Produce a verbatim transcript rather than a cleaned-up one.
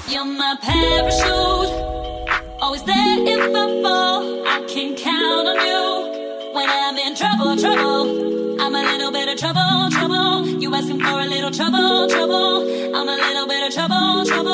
You're my parachute, always there if I fall. I can count on you when I'm in trouble, trouble. I'm a little bit of trouble, trouble. You asking for a little trouble, trouble. I'm a little bit of trouble, trouble.